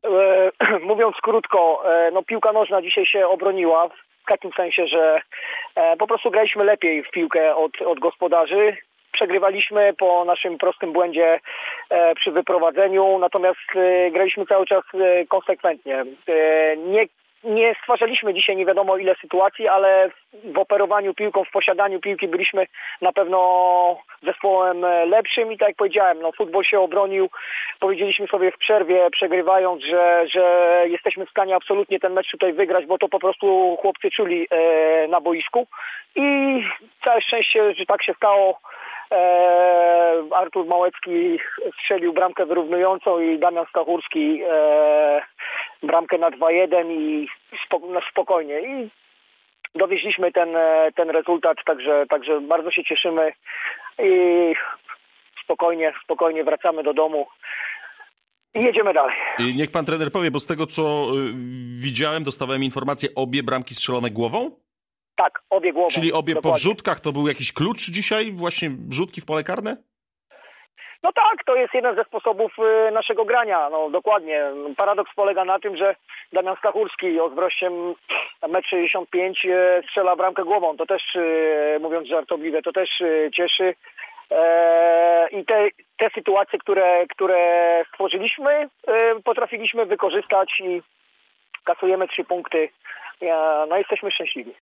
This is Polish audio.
Mówiąc krótko, no piłka nożna dzisiaj się obroniła w takim sensie, że po prostu graliśmy lepiej w piłkę od gospodarzy. Przegrywaliśmy po naszym prostym błędzie przy wyprowadzeniu, natomiast graliśmy cały czas konsekwentnie. Nie stwarzaliśmy dzisiaj nie wiadomo ile sytuacji, ale w operowaniu piłką, w posiadaniu piłki byliśmy na pewno zespołem lepszym i tak jak powiedziałem, no futbol się obronił. Powiedzieliśmy sobie w przerwie, przegrywając, że jesteśmy w stanie absolutnie ten mecz tutaj wygrać, bo to po prostu chłopcy czuli na boisku i całe szczęście, że tak się stało. Artur Małecki strzelił bramkę wyrównującą i Damian Stachurski bramkę na 2-1 i spokojnie. I dowieźliśmy ten rezultat, także bardzo się cieszymy i spokojnie wracamy do domu i jedziemy dalej. I niech pan trener powie, bo z tego co widziałem, dostawałem informację, obie bramki strzelone głową? Tak, obie głową. Czyli obie dokładnie. po wrzutkach, to był jakiś klucz dzisiaj? Właśnie wrzutki w pole karne? No tak, to jest jeden ze sposobów naszego grania, no dokładnie. Paradoks polega na tym, że Damian Stachurski o wzroście 1,65 m strzela bramkę głową. To też, mówiąc żartobliwie, to też cieszy. I te sytuacje, które stworzyliśmy, potrafiliśmy wykorzystać i kasujemy 3 punkty. No jesteśmy szczęśliwi.